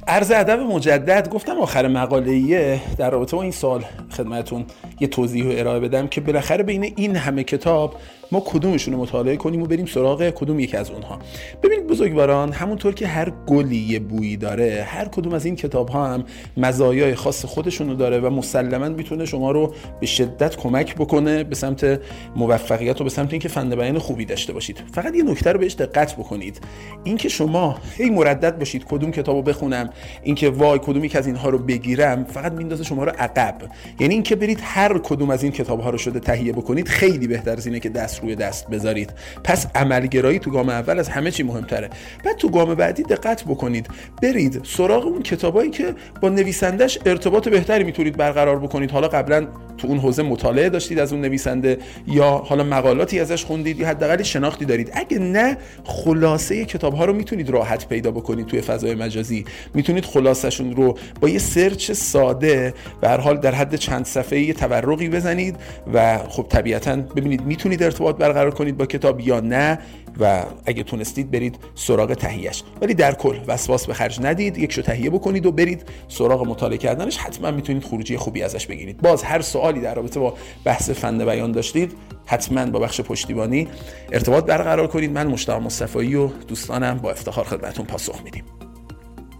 عرض ادب مجدد. گفتم آخر مقاله‌ای در رابطه با این سال خدمتتون یه توضیح و ارائه بدم که بالاخره بین این همه کتاب ما کدومشون رو مطالعه کنیم و بریم سراغ کدوم یک از اونها. ببینید بزرگواران، همونطور که هر گلی یه بویی داره، هر کدوم از این کتاب‌ها هم مزایای خاص خودشون رو داره و مسلماً میتونه شما رو به شدت کمک بکنه به سمت موفقیت و به سمت اینکه فن بیان خوبی داشته باشید. فقط یه نکته رو بهش دقت بکنید، اینکه شما هی مردد باشید کدوم کتابو بخونم، اینکه وای کدوم یک از اینها رو بگیرم، فقط میندازه شما رو عقب. یعنی اینکه برید هر کدوم از این کتاب‌ها رو شده تهیه بکنید خیلی بهتر از اینه که دست روی دست بذارید. پس عملگرایی تو گام اول از همه چی مهمتره. بعد تو گام بعدی دقت بکنید، برید سراغ اون کتابایی که با نویسندش ارتباط بهتری میتونید برقرار بکنید. حالا قبلا تو اون حوزه مطالعه داشتید از اون نویسنده، یا حالا مقالاتی ازش خوندید، یا حداقل شناختی دارید. اگه نه، خلاصه کتاب‌ها رو میتونید راحت پیدا بکنید توی فضای مجازی. میتونید خلاصه‌شون رو با یه سرچ ساده به هر حال در حد چند صفحه‌ای تورقی بزنید و خب طبیعتاً ببینید میتونید ارتباط برقرار کنید با کتاب یا نه، و اگه تونستید برید سراغ تهیهش. ولی در کل وسواس به خرج ندید، یکشو تهیه بکنید و برید سراغ مطالعه کردنش. حتما میتونید خروجی خوبی ازش بگیرید. باز هر سوالی در رابطه با بحث فن بیان داشتید، حتما با بخش پشتیبانی ارتباط برقرار کنید. من مشتاق مصطفی و دوستانم با افتخار خدمتتون پاسخ میدیم.